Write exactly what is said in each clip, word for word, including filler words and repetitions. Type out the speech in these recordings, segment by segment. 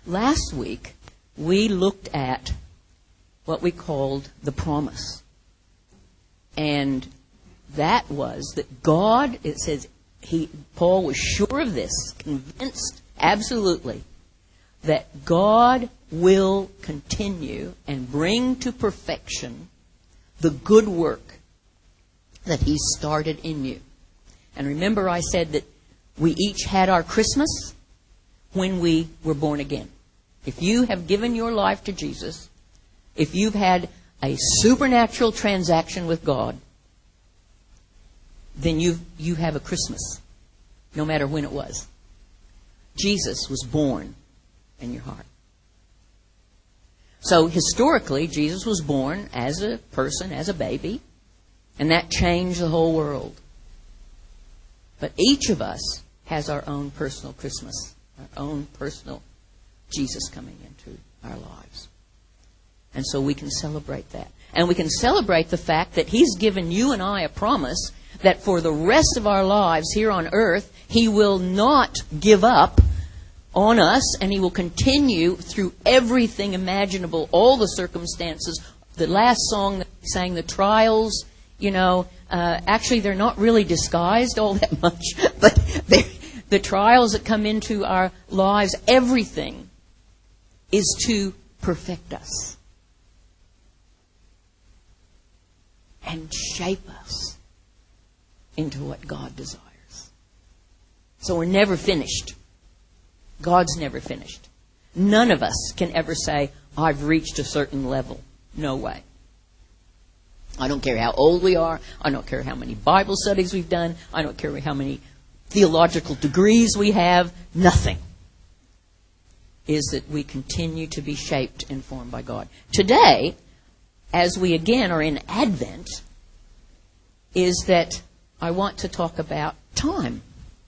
last week we looked at what we called the promise. And that was that God, it says, he Paul was sure of this, convinced absolutely, that God will continue and bring to perfection the good work that he started in you. And remember I said that we each had our Christmas when we were born again. If you have given your life to Jesus, if you've had a supernatural transaction with God, then you you have a Christmas, no matter when it was. Jesus was born in your heart. So historically, Jesus was born as a person, as a baby, and that changed the whole world. But each of us has our own personal Christmas, our own personal Jesus coming into our lives. And so we can celebrate that. And we can celebrate the fact that he's given you and I a promise that for the rest of our lives here on earth, he will not give up on us, and he will continue through everything imaginable, all the circumstances. The last song that we sang, the trials, you know, uh, actually they're not really disguised all that much, but the trials that come into our lives, everything is to perfect us and shape us into what God desires. So we're never finished. God's never finished. None of us can ever say, I've reached a certain level. No way. I don't care how old we are. I don't care how many Bible studies we've done. I don't care how many theological degrees we have. Nothing. Is that we continue to be shaped and formed by God. Today, as we again are in Advent, is that I want to talk about time.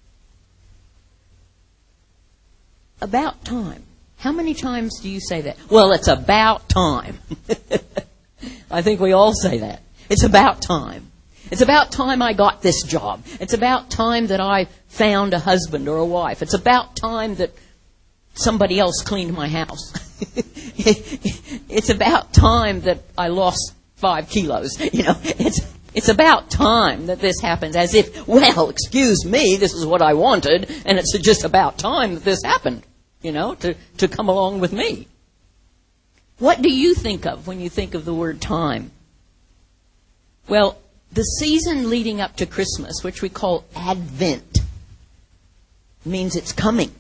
About time. How many times do you say that? Well, it's about time. I think we all say that. It's about time. It's about time I got this job. It's about time that I found a husband or a wife. It's about time that somebody else cleaned my house. It's about time that I lost five kilos. You know, it's it's about time that this happens. As if, well, excuse me, this is what I wanted, and it's just about time that this happened. You know, to, to come along with me. What do you think of when you think of the word time? Well, the season leading up to Christmas, which we call Advent, means it's coming.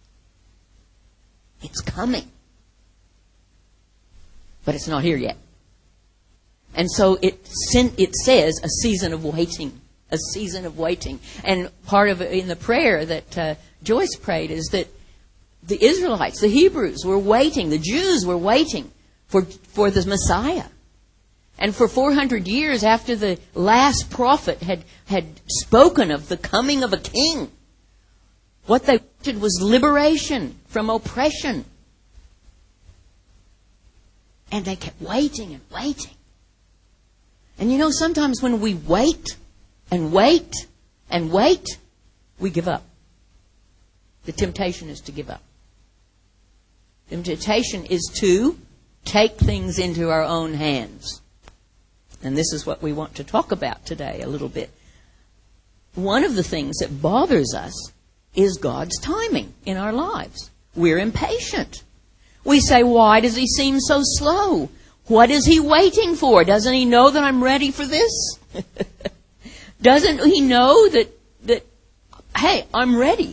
It's coming. But it's not here yet. And so it it says a season of waiting. A season of waiting. And part of it in the prayer that uh, Joyce prayed is that the Israelites, the Hebrews, were waiting. The Jews were waiting for, for the Messiah. And for four hundred years after the last prophet had, had spoken of the coming of a king, what they wanted was liberation from oppression. And they kept waiting and waiting. And you know, sometimes when we wait and wait and wait, we give up. The temptation is to give up. The temptation is to take things into our own hands. And this is what we want to talk about today a little bit. One of the things that bothers us is God's timing in our lives. We're impatient. We say, why does he seem so slow? What is he waiting for? Doesn't he know that I'm ready for this? Doesn't he know that, that, hey, I'm ready?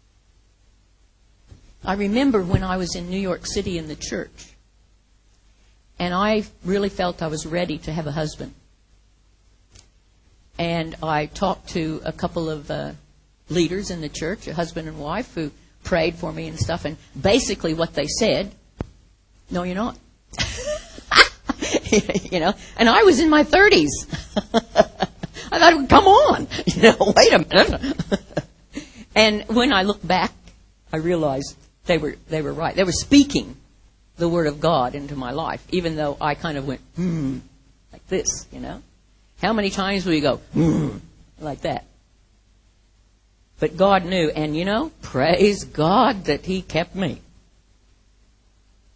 I remember when I was in New York City in the church, and I really felt I was ready to have a husband. And I talked to a couple of uh, leaders in the church, a husband and wife, who prayed for me and stuff. And basically what they said, no, you're not. You know, and I was in my thirties. I thought, come on, you know, wait a minute. And when I look back, I realized they were they were right. They were speaking the word of God into my life, even though I kind of went, hmm, like this, you know. How many times will you go, hmm, like that? But God knew, and you know, praise God that he kept me.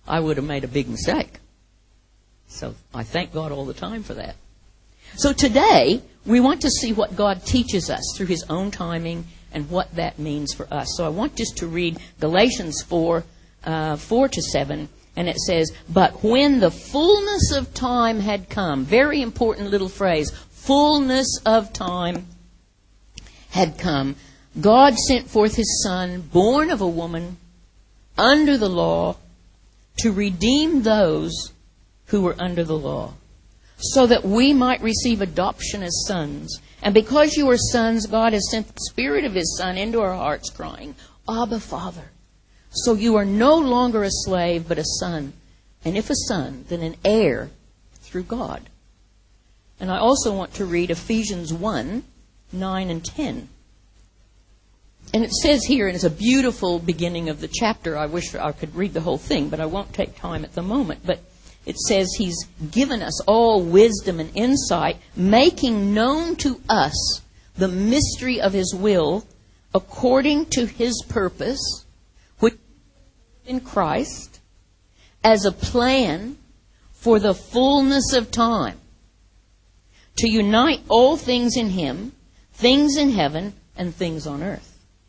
I would have made a big mistake. So I thank God all the time for that. So today, we want to see what God teaches us through His own timing and what that means for us. So I want just to read Galatians four, uh, four to seven, and it says, "But when the fullness of time had come," very important little phrase, fullness of time had come, "God sent forth His Son, born of a woman, under the law, to redeem those who were under the law, so that we might receive adoption as sons. And because you are sons, God has sent the Spirit of His Son into our hearts, crying, 'Abba, Father.' So you are no longer a slave, but a son. And if a son, then an heir through God." And I also want to read Ephesians one, nine and ten. And it says here, and it's a beautiful beginning of the chapter. I wish I could read the whole thing, but I won't take time at the moment. But it says He's given us all wisdom and insight, making known to us the mystery of His will, according to His purpose, which in Christ, as a plan for the fullness of time, to unite all things in Him, things in heaven and things on earth.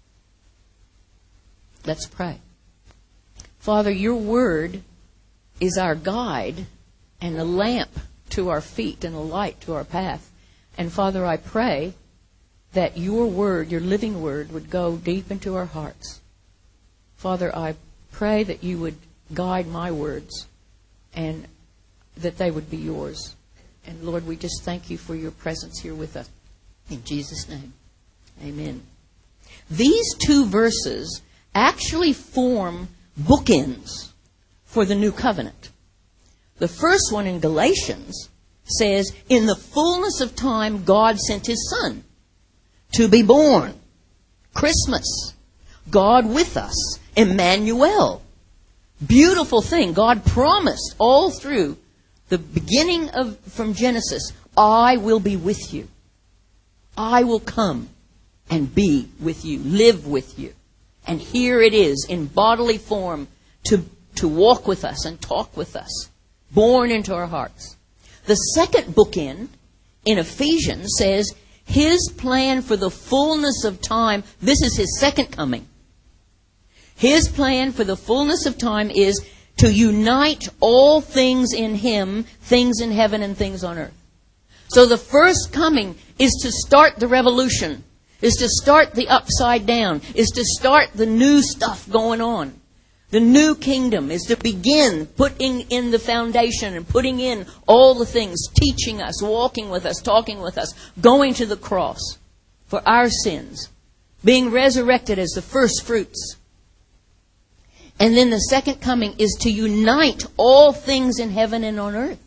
Let's pray. Father, your word is our guide and a lamp to our feet and a light to our path. And Father, I pray that your word, your living word, would go deep into our hearts. Father, I pray that you would guide my words and that they would be yours. And Lord, we just thank you for your presence here with us. In Jesus' name, amen. These two verses actually form bookends for the new covenant. The first one in Galatians says, "In the fullness of time, God sent His Son to be born." Christmas. God with us. Emmanuel. Beautiful thing. God promised all through the beginning of from Genesis, "I will be with you. I will come and be with you, live with you." And here it is in bodily form to, to walk with us and talk with us, born into our hearts. The second bookend in Ephesians says His plan for the fullness of time, this is His second coming. His plan for the fullness of time is to unite all things in Him, things in heaven and things on earth. So the first coming is to start the revolution, is to start the upside down, is to start the new stuff going on. The new kingdom is to begin putting in the foundation and putting in all the things, teaching us, walking with us, talking with us, going to the cross for our sins, being resurrected as the first fruits. And then the second coming is to unite all things in heaven and on earth.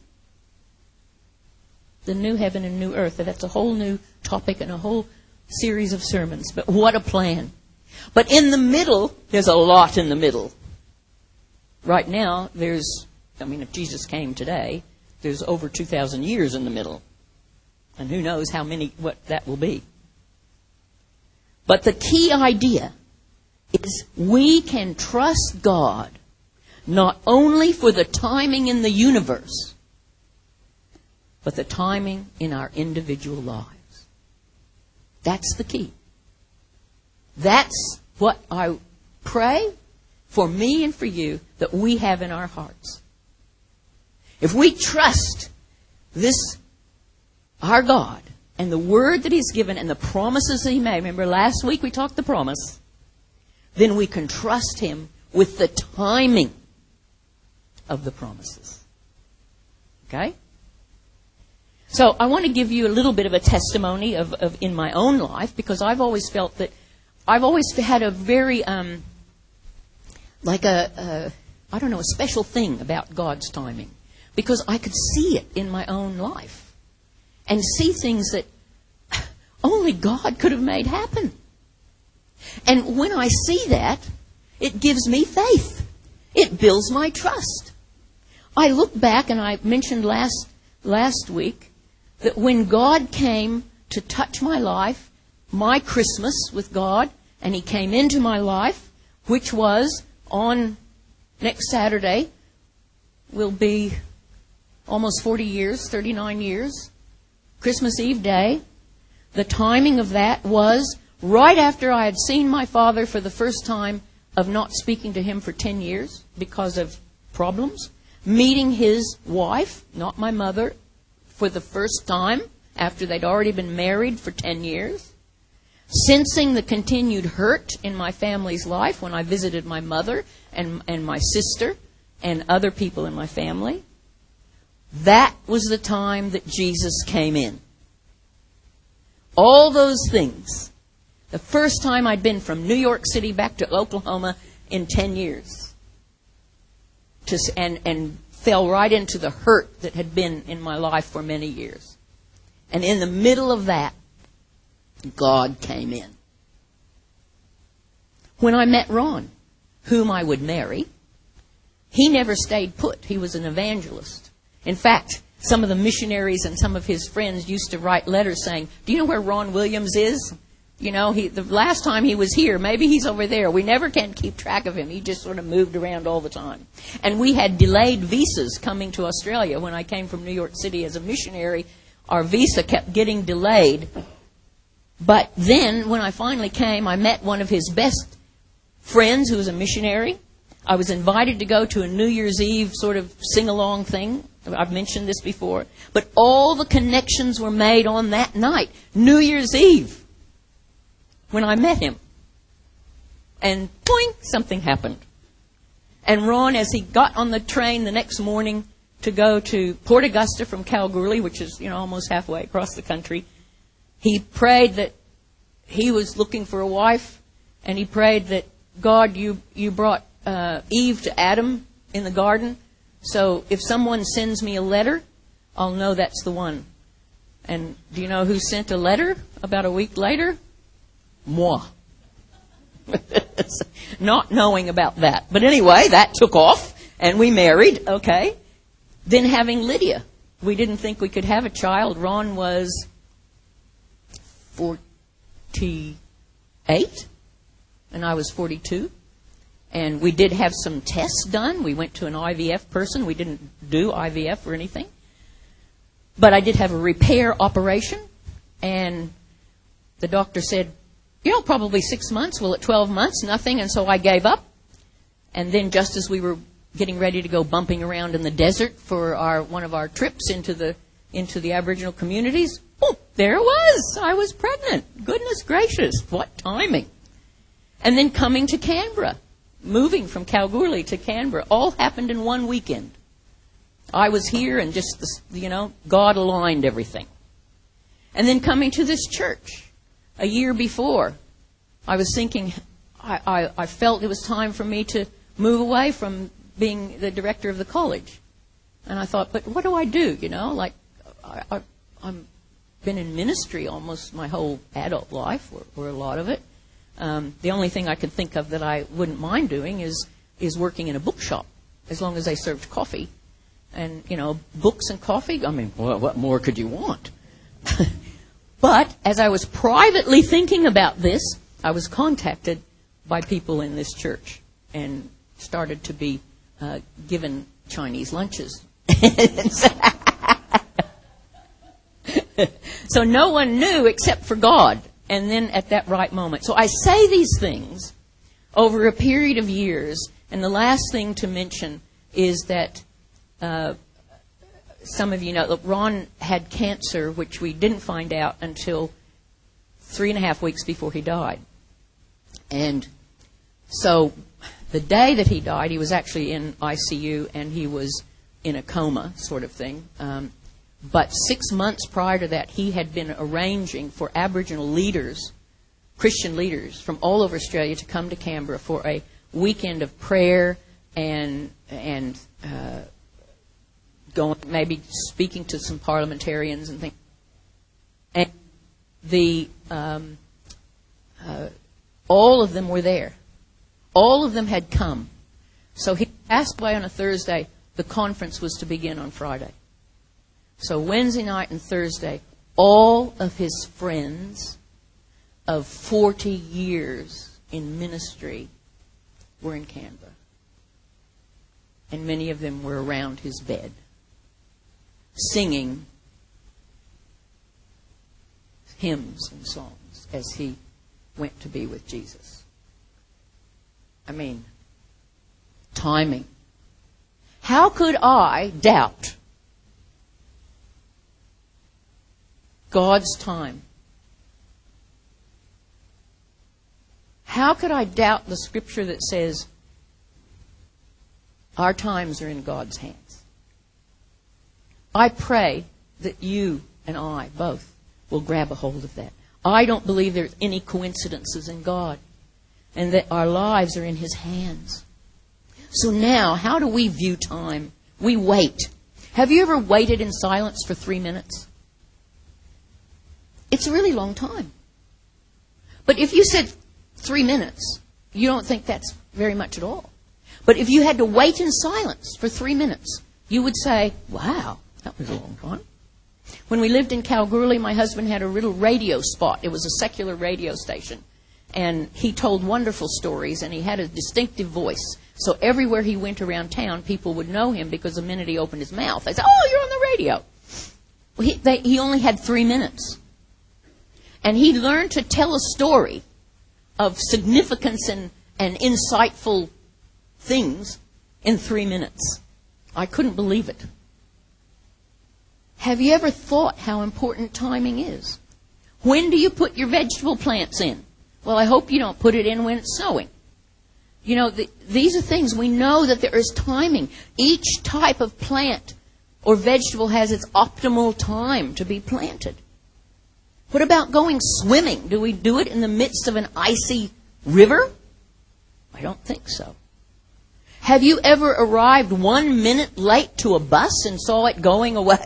The new heaven and new earth. That's a whole new topic and a whole series of sermons. But what a plan. But in the middle, there's a lot in the middle. Right now, there's, I mean, if Jesus came today, there's over two thousand years in the middle. And who knows how many, what that will be. But the key idea is we can trust God not only for the timing in the universe, but the timing in our individual lives. That's the key. That's what I pray for me and for you that we have in our hearts. If we trust this, our God, and the word that He's given and the promises that He made, remember last week we talked the promise, then we can trust Him with the timing of the promises. Okay? So I want to give you a little bit of a testimony of, of in my own life, because I've always felt that I've always had a very, um, like a, a, I don't know, a special thing about God's timing. Because I could see it in my own life. And see things that only God could have made happen. And when I see that, it gives me faith. It builds my trust. I look back, and I mentioned last last week, that when God came to touch my life, my Christmas with God, and He came into my life, which was on next Saturday, will be almost forty years, thirty-nine years, Christmas Eve day. The timing of that was right after I had seen my father for the first time of not speaking to him for ten years because of problems, meeting his wife, not my mother, for the first time after they'd already been married for ten years, sensing the continued hurt in my family's life when I visited my mother and, and my sister and other people in my family. That was the time that Jesus came in. All those things. The first time I'd been from New York City back to Oklahoma in ten years. To, and, and fell right into the hurt that had been in my life for many years. And in the middle of that, God came in. When I met Ron, whom I would marry, he never stayed put. He was an evangelist. In fact, some of the missionaries and some of his friends used to write letters saying, "Do you know where Ron Williams is? You know, he, the last time he was here, maybe he's over there." We never can keep track of him. He just sort of moved around all the time. And we had delayed visas coming to Australia. When I came from New York City as a missionary, our visa kept getting delayed. But then, when I finally came, I met one of his best friends who was a missionary. I was invited to go to a New Year's Eve sort of sing-along thing. I've mentioned this before. But all the connections were made on that night, New Year's Eve, when I met him. And boing, something happened. And Ron, as he got on the train the next morning to go to Port Augusta from Kalgoorlie, which is, you know, almost halfway across the country, he prayed that he was looking for a wife, and he prayed that, God, you, you brought uh, Eve to Adam in the garden, so if someone sends me a letter, I'll know that's the one. And do you know who sent a letter about a week later? Moi. Not knowing about that. But anyway, that took off, and we married, okay. Then having Lydia. We didn't think we could have a child. Ron was forty-eight, and I was forty-two. And we did have some tests done. We went to an I V F person. We didn't do I V F or anything. But I did have a repair operation, and the doctor said, you know, probably six months. Well, at twelve months, nothing, and so I gave up. And then just as we were getting ready to go bumping around in the desert for our one of our trips into the into the Aboriginal communities, oh, there it was. I was pregnant. Goodness gracious, what timing. And then coming to Canberra, moving from Kalgoorlie to Canberra, all happened in one weekend. I was here and just, you know, God aligned everything. And then coming to this church a year before, I was thinking, I, I, I felt it was time for me to move away from being the director of the college. And I thought, but what do I do, you know? Like, I, I, I'm been in ministry almost my whole adult life, or, or a lot of it. Um, the only thing I could think of that I wouldn't mind doing is is working in a bookshop, as long as they served coffee. And, you know, books and coffee, I mean, well, what more could you want? But as I was privately thinking about this, I was contacted by people in this church and started to be uh, given Chinese lunches. So no one knew except for God. And then at that right moment. So I say these things over a period of years. And the last thing to mention is that uh, some of you know that Ron had cancer, which we didn't find out until three and a half weeks before he died. And so the day that he died, he was actually in I C U and he was in a coma sort of thing. Um, But six months prior to that, he had been arranging for Aboriginal leaders, Christian leaders from all over Australia to come to Canberra for a weekend of prayer and and uh, going, maybe speaking to some parliamentarians and things. And the um, uh, all of them were there. All of them had come. So he passed away on a Thursday. The conference was to begin on Friday. So Wednesday night and Thursday, all of his friends of forty years in ministry were in Canberra. and many of them were around his bed, singing hymns and songs as he went to be with Jesus. I mean, timing. How could I doubt God's time? How could I doubt the scripture that says our times are in God's hands? I pray that you and I both will grab a hold of that. I don't believe there's any coincidences in God, and that our lives are in His hands. So now, how do we view time? We wait. Have you ever waited in silence for three minutes? It's a really long time. But if you said three minutes, you don't think that's very much at all. But if you had to wait in silence for three minutes, you would say, wow, that was a long time. When we lived in Kalgoorlie, my husband had a little radio spot. It was a secular radio station. And he told wonderful stories, and he had a distinctive voice. So everywhere he went around town, people would know him because the minute he opened his mouth, they said, oh, you're on the radio. Well, he, they, he only had three minutes. And he learned to tell a story of significance and, and insightful things in three minutes. I couldn't believe it. Have you ever thought how important timing is? When do you put your vegetable plants in? Well, I hope you don't put it in when it's snowing. You know, the, these are things we know that there is timing. Each type of plant or vegetable has its optimal time to be planted. What about going swimming? Do we do it in the midst of an icy river? I don't think so. Have you ever arrived one minute late to a bus and saw it going away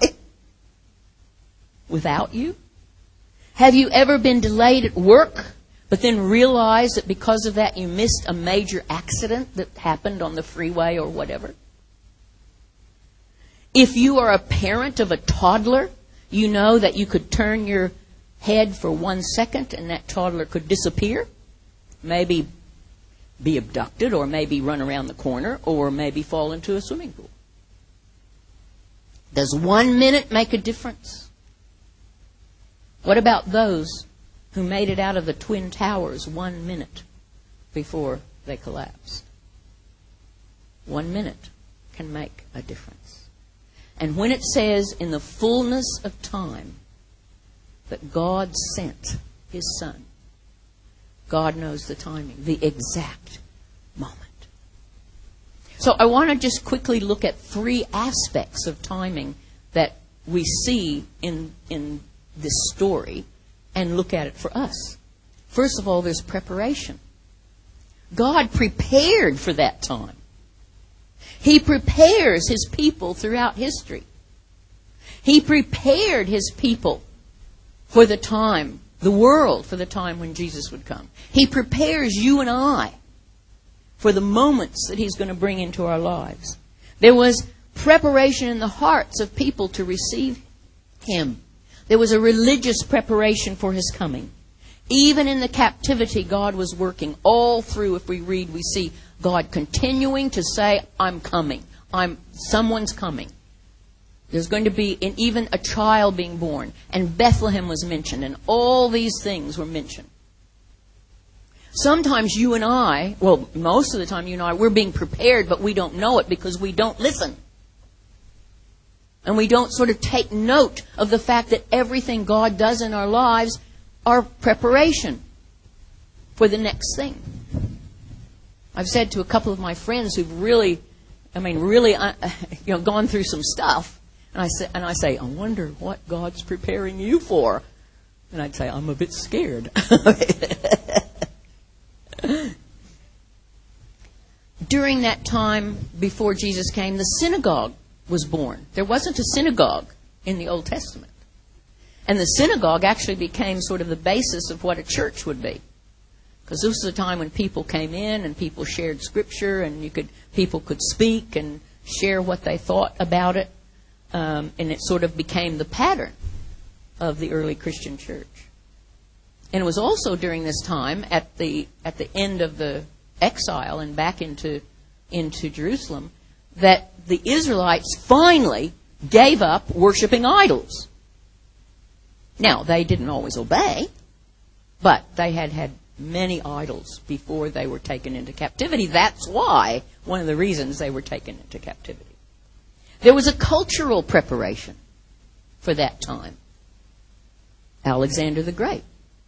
without you? Have you ever been delayed at work, but then realized that because of that you missed a major accident that happened on the freeway or whatever? If you are a parent of a toddler, you know that you could turn your head for one second and that toddler could disappear, maybe be abducted, or maybe run around the corner, or maybe fall into a swimming pool. Does one minute make a difference? What about those who made it out of the Twin Towers one minute before they collapsed? One minute can make a difference. And when it says in the fullness of time that God sent His Son, God knows the timing, the exact moment. So I want to just quickly look at three aspects of timing that we see in, in this story and look at it for us. First of all, there's preparation. God prepared for that time. He prepares His people throughout history. He prepared His people for the time, the world for the time when Jesus would come. He prepares you and I for the moments that He's going to bring into our lives. There was preparation in the hearts of people to receive Him. There was a religious preparation for His coming. Even in the captivity, God was working all through. If we read, we see God continuing to say, I'm coming. I'm someone's coming. There's going to be an, even a child being born. And Bethlehem was mentioned. And all these things were mentioned. Sometimes you and I, well, most of the time you and I, we're being prepared, but we don't know it because we don't listen. And we don't sort of take note of the fact that everything God does in our lives are preparation for the next thing. I've said to a couple of my friends who've really, I mean, really, uh, you know, gone through some stuff, and I say, and I say, I wonder what God's preparing you for. And I'd say, I'm a bit scared. During that time before Jesus came, the synagogue was born. There wasn't a synagogue in the Old Testament. And the synagogue actually became sort of the basis of what a church would be. Because this was a time when people came in and people shared Scripture, and you could people could speak and share what they thought about it. Um, and it sort of became the pattern of the early Christian church. And it was also during this time, at the at the end of the exile and back into into Jerusalem, that the Israelites finally gave up worshiping idols. Now, they didn't always obey, but they had had many idols before they were taken into captivity. That's why, one of the reasons they were taken into captivity. There was a cultural preparation for that time. Alexander the Great.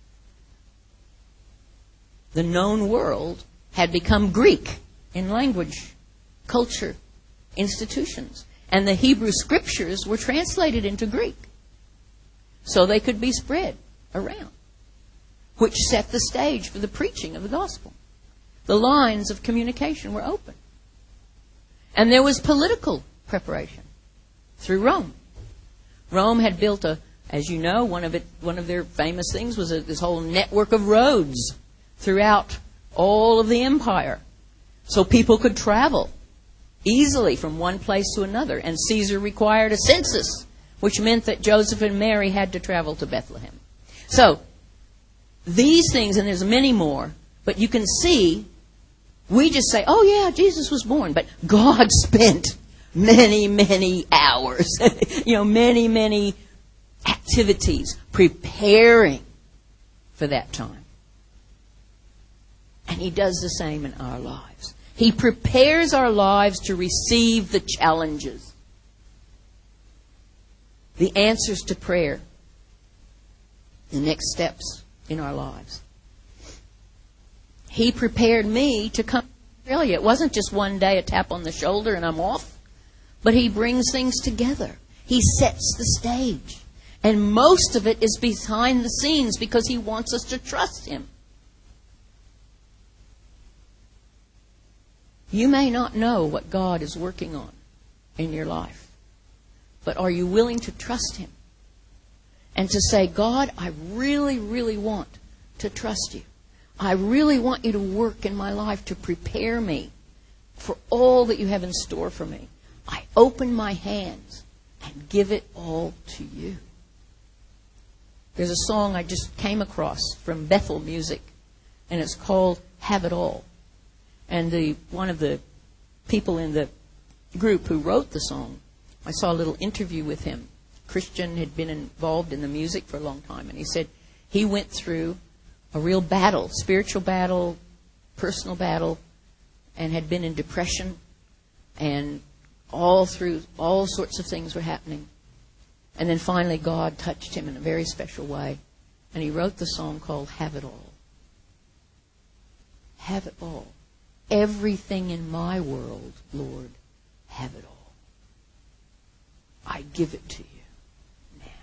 The known world had become Greek in language, culture, institutions. And the Hebrew scriptures were translated into Greek so they could be spread around, which set the stage for the preaching of the gospel. The lines of communication were open. And there was political preparation through Rome. Rome had built a, as you know, one of it, one of their famous things was a, this whole network of roads throughout all of the empire, so people could travel easily from one place to another. And Caesar required a census, which meant that Joseph and Mary had to travel to Bethlehem. So these things, and there's many more, but you can see, we just say, oh yeah, Jesus was born, but God spent many, many hours, you know, many, many activities preparing for that time. And He does the same in our lives. He prepares our lives to receive the challenges, the answers to prayer, the next steps in our lives. He prepared me to come to Australia. It wasn't just one day a tap on the shoulder and I'm off, but He brings things together. He sets the stage. And most of it is behind the scenes because He wants us to trust Him. You may not know what God is working on in your life, but are you willing to trust Him and to say, God, I really, really want to trust You. I really want You to work in my life to prepare me for all that You have in store for me. I open my hands and give it all to You. There's a song I just came across from Bethel Music, and it's called Have It All. And the one of the people in the group who wrote the song, I saw a little interview with him. Christian, had been involved in the music for a long time, and he said he went through a real battle, spiritual battle, personal battle, and had been in depression, and all through all sorts of things were happening. And then finally God touched him in a very special way, and he wrote the song called Have It All. Have it all. Everything in my world, Lord, have it all. I give it to You now.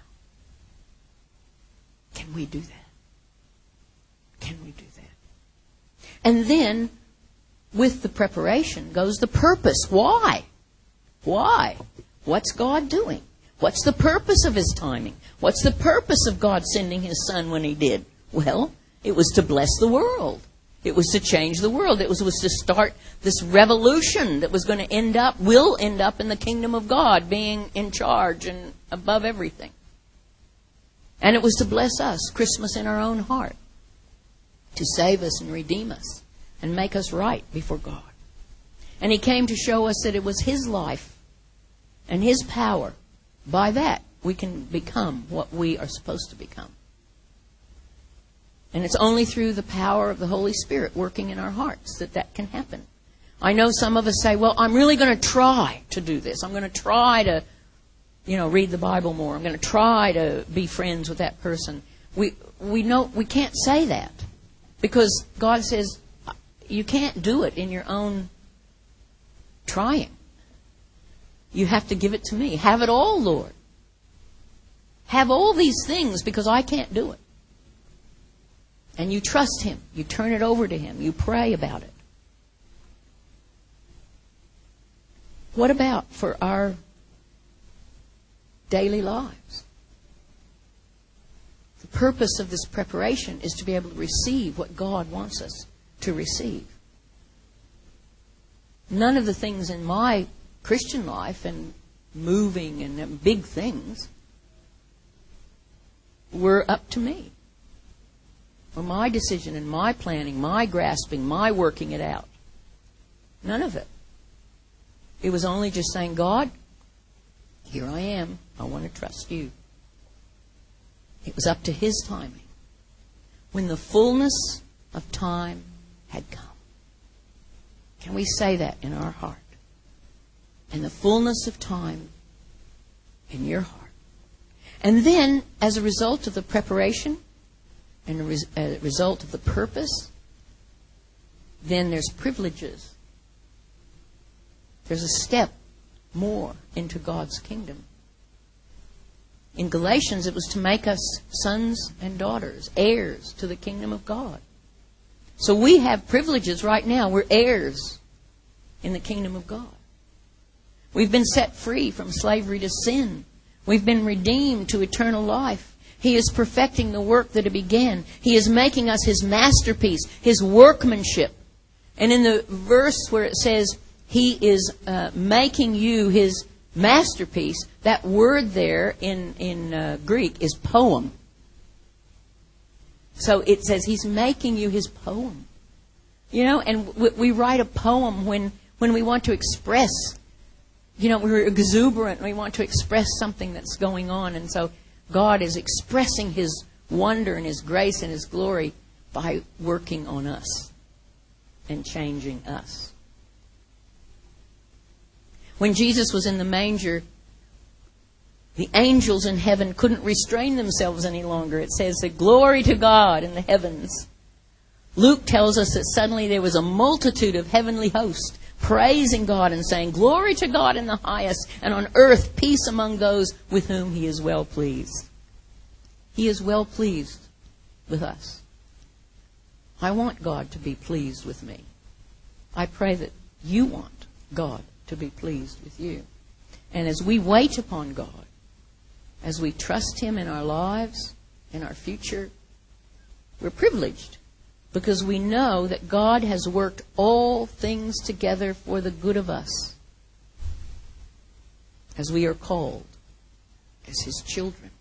Can we do that? Can we do that? And then, with the preparation goes the purpose. Why? Why? What's God doing? What's the purpose of His timing? What's the purpose of God sending His Son when He did? Well, it was to bless the world. It was to change the world. It was, was to start this revolution that was going to end up, will end up in the kingdom of God, being in charge and above everything. And it was to bless us, Christmas in our own heart, to save us and redeem us and make us right before God. And He came to show us that it was His life and His power. By that, we can become what we are supposed to become. And it's only through the power of the Holy Spirit working in our hearts that that can happen. I know some of us say, well, I'm really going to try to do this. I'm going to try to, you know, read the Bible more. I'm going to try to be friends with that person. We we know we can't say that because God says you can't do it in your own trying. You have to give it to me. Have it all, Lord. Have all these things because I can't do it. And you trust Him. You turn it over to Him. You pray about it. What about for our daily lives? The purpose of this preparation is to be able to receive what God wants us to receive. None of the things in my Christian life and moving and big things were up to me. Or my decision and my planning, my grasping, my working it out. None of it. It was only just saying, God, here I am. I want to trust you. It was up to His timing. When the fullness of time had come. Can we say that in our heart? And the fullness of time in your heart. And then, as a result of the preparation and a res- a result of the purpose, then there's privileges. There's a step more into God's kingdom. In Galatians, it was to make us sons and daughters, heirs to the kingdom of God. So we have privileges right now. We're heirs in the kingdom of God. We've been set free from slavery to sin. We've been redeemed to eternal life. He is perfecting the work that He began. He is making us His masterpiece, His workmanship. And in the verse where it says, He is uh, making you His masterpiece, that word there in, in uh, Greek is poem. So it says He's making you His poem. You know, and we, we write a poem when, when we want to express, you know, we're exuberant and we want to express something that's going on. And so God is expressing His wonder and His grace and His glory by working on us and changing us. When Jesus was in the manger, the angels in heaven couldn't restrain themselves any longer. It says that glory to God in the heavens. Luke tells us that suddenly there was a multitude of heavenly hosts praising God and saying, glory to God in the highest, and on earth peace among those with whom He is well pleased. He is well pleased with us. I want God to be pleased with me. I pray that you want God to be pleased with you. And as we wait upon God, as we trust Him in our lives, in our future, we're privileged because we know that God has worked all things together for the good of us as we are called as His children.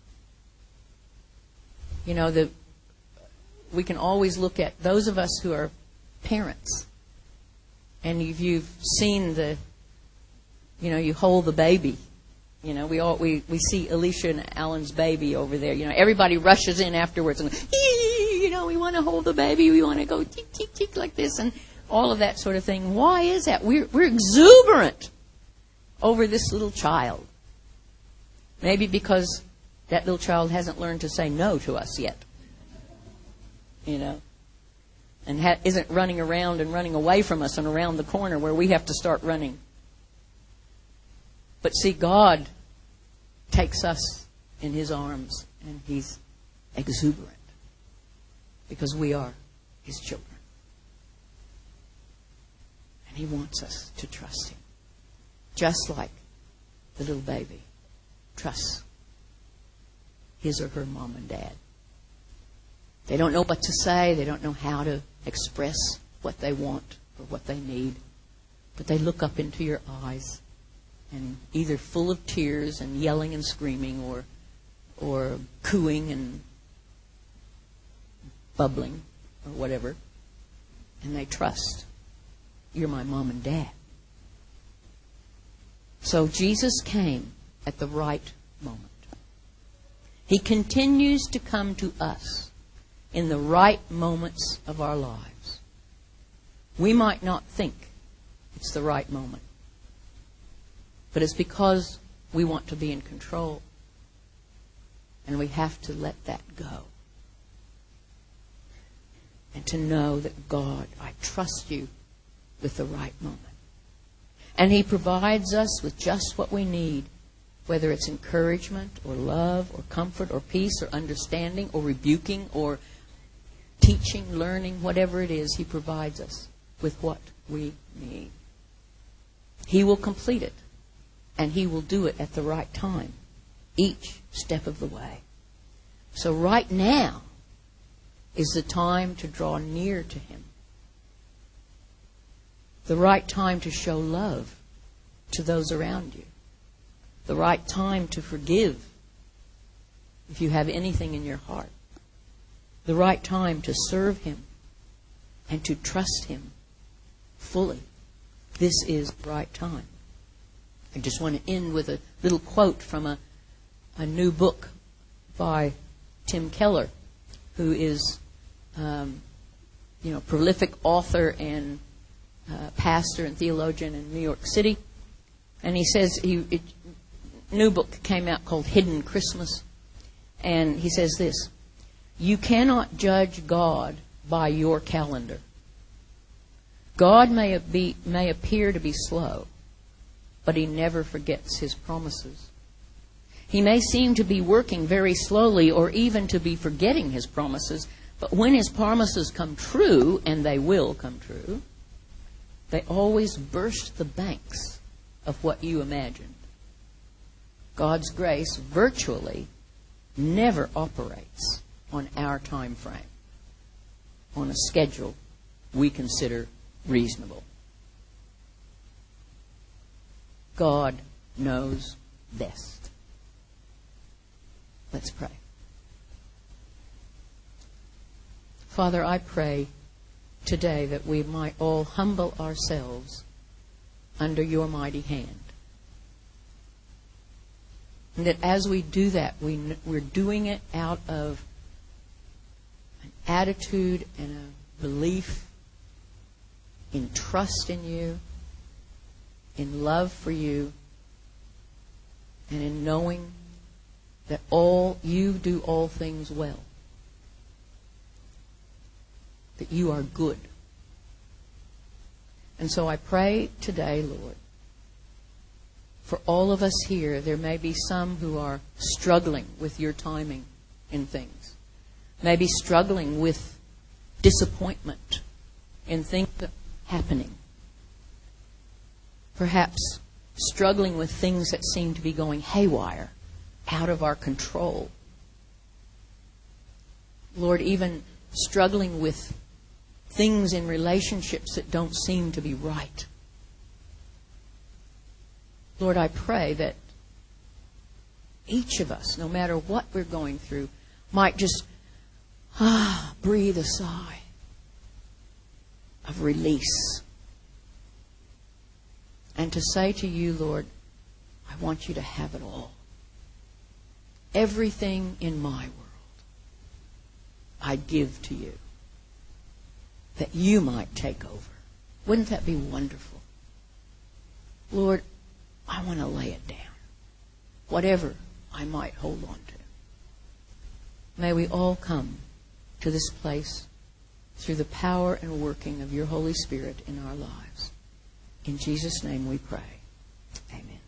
You know, the, we can always look at those of us who are parents, and if you've seen the, you know, you hold the baby. You know, we all we, we see Alicia and Alan's baby over there. You know, everybody rushes in afterwards and goes, you know, we want to hold the baby. We want to go tick, tick, tick like this and all of that sort of thing. Why is that? We're, we're exuberant over this little child. Maybe because that little child hasn't learned to say no to us yet. You know, and ha- isn't running around and running away from us and around the corner where we have to start running. But see, God takes us in His arms and He's exuberant because we are His children. And He wants us to trust Him. Just like the little baby trusts his or her mom and dad. They don't know what to say. They don't know how to express what they want or what they need. But they look up into your eyes and either full of tears and yelling and screaming or or cooing and bubbling or whatever. And they trust. You're my mom and dad. So Jesus came at the right moment. He continues to come to us in the right moments of our lives. We might not think it's the right moment. But it's because we want to be in control. And we have to let that go. And to know that God, I trust you with the right moment. And He provides us with just what we need, whether it's encouragement or love or comfort or peace or understanding or rebuking or teaching, learning, whatever it is, He provides us with what we need. He will complete it. And He will do it at the right time, each step of the way. So right now is the time to draw near to Him. The right time to show love to those around you. The right time to forgive if you have anything in your heart. The right time to serve Him and to trust Him fully. This is the right time. just want to end with a little quote from a, a new book by Tim Keller, who is, um, you know, prolific author and uh, pastor and theologian in New York City. And he says, he it, new book came out called Hidden Christmas. And he says this: you cannot judge God by your calendar. God may be may appear to be slow, but He never forgets His promises. He may seem to be working very slowly or even to be forgetting His promises, but when His promises come true, and they will come true, they always burst the banks of what you imagined. God's grace virtually never operates on our time frame, on a schedule we consider reasonable. God knows best. Let's pray. Father, I pray today that we might all humble ourselves under your mighty hand. And that as we do that, we, we're doing it out of an attitude and a belief in trust in you, in love for you, and in knowing that all you do all things well. That you are good. And so I pray today, Lord, for all of us here, there may be some who are struggling with your timing in things. Maybe struggling with disappointment in things happening. Perhaps struggling with things that seem to be going haywire, out of our control. Lord, even struggling with things in relationships that don't seem to be right. Lord, I pray that each of us, no matter what we're going through, might just ah, breathe a sigh of release. And to say to you, Lord, I want you to have it all. Everything in my world, I give to you, that you might take over. Wouldn't that be wonderful? Lord, I want to lay it down, whatever I might hold on to. May we all come to this place through the power and working of your Holy Spirit in our lives. In Jesus' name we pray. Amen.